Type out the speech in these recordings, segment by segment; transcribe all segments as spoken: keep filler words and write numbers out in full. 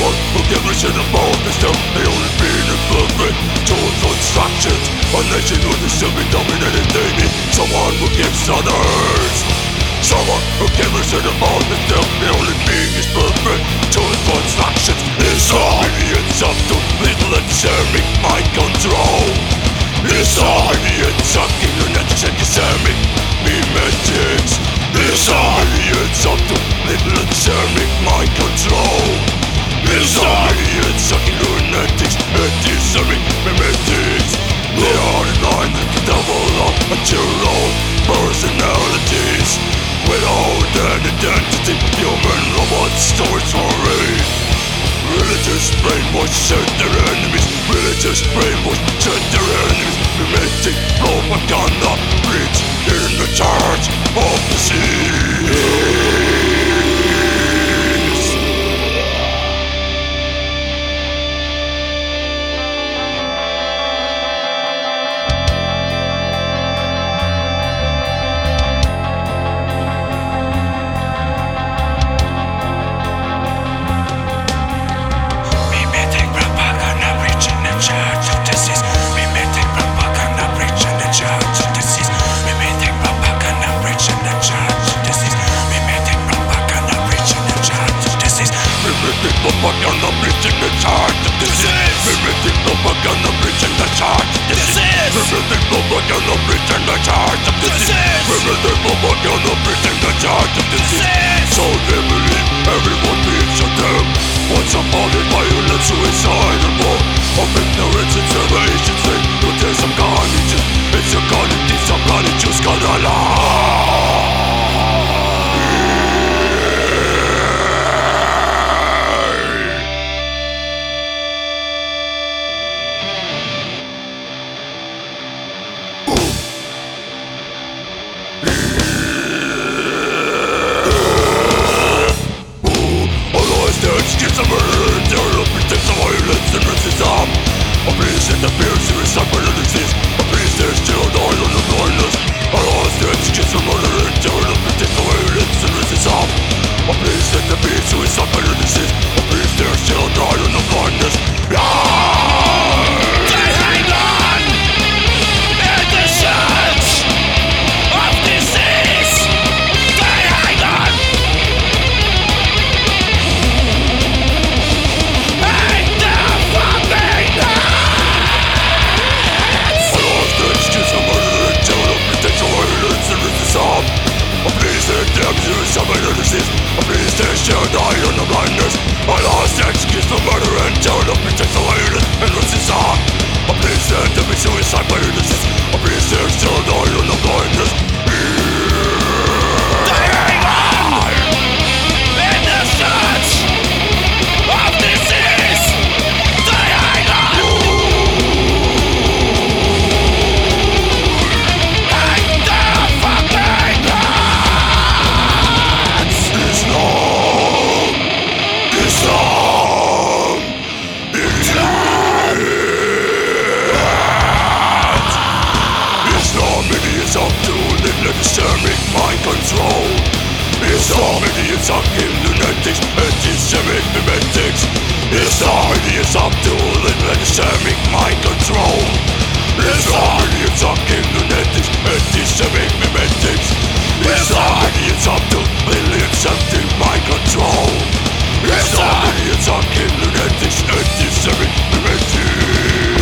Someone who can listen to both and still they only being influenced towards instructions. A nation who is still be dominated, they need someone who gives others. Someone who can listen to both and still the only being is perfect towards instructions. It's all idiots up to little and serving mind control. It's all idiots up to lunatics and Islamic memetics. It's all idiots up to little and serving mind control. It's all idiots up to lunatics and Islamic memetics. They are in line to double up until own personalities. Without an identity, human robots store story. Religious brainwash sent their enemies. Religious brainwash sent their enemies. Mimetic propaganda preach in the church of the seas. Propaganda preaching the church of disease. Mimetic propaganda preaching the church of disease. Mimetic propaganda preaching the church of disease. Mimetic propaganda preaching the church of disease. So they believe everyone beats on them. Once upon a violent suicide and war of ignorance and salvation, say no there's some carnage. It's your carnage, it's some carnage, just gotta lie. Gives a murder, terror, protects the violence and racism. A priest that appears to recite by the disease. A priest that still died on the blindness. A lost that gives a murder, terror, protects the violence and racism. A priest that appears to recite by the disease. A priest that still died on the blindness. They hang on in the search of disease. They hang on. A priest that damns you is something to disease. A priest that still died on the blindness. A lost excuse for murder and terror to protect the violence and racism. A priest that damns suicide by the disease. A priest that still died on the blindness. They hang on in the search of disease. They hang on. Hang the fucking heads. Islam, Islam, Islam. Islam idiots up to limit Islamic mind control. Islam idiots up to lunatics, anti-Semitic memetics. Islam idiots up to limit Islamic mind control. Islam idiots up to lunatics, anti-Semitic memetics. Islam idiots up to limit Islamic mind control. Islam idiots up to lunatics, anti-Semitic memetics.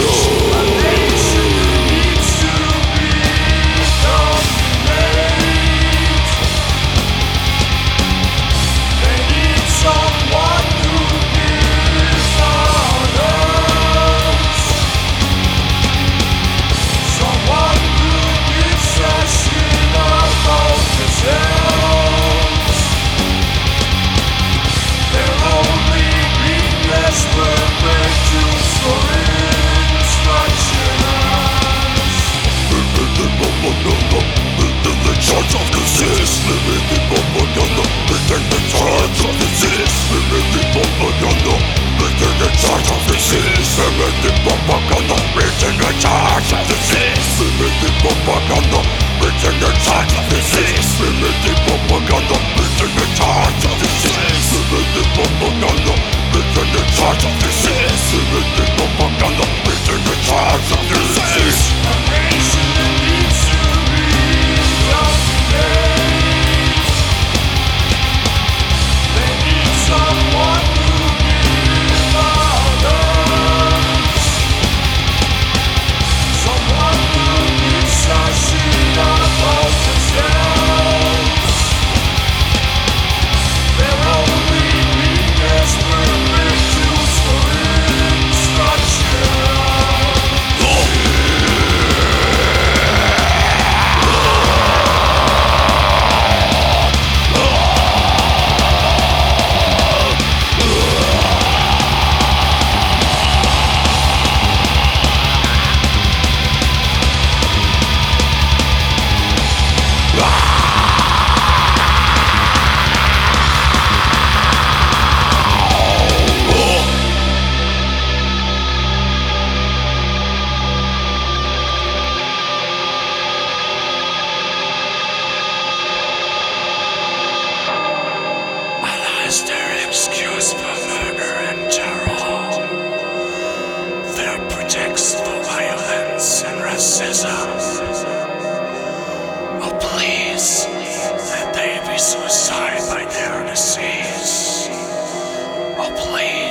Church of disease, limited propaganda, within the church of disease, limited propaganda, within the church of disease, limited propaganda, within the church of disease, limited propaganda, within the church of disease, limited propaganda, within the church of disease, limited propaganda, within the church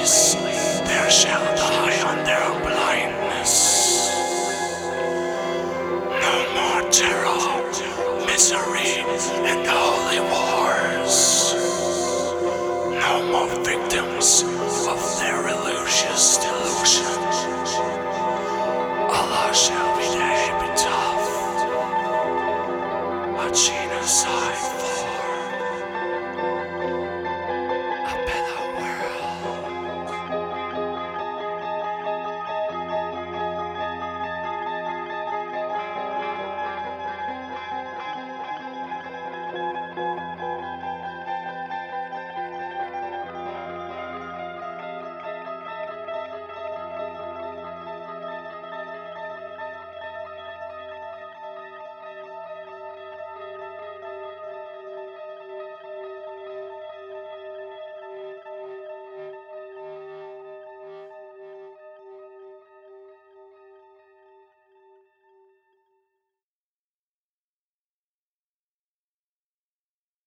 ways, there shall die on their blindness. No more terror, misery, and holy wars. No more victims of their illusions.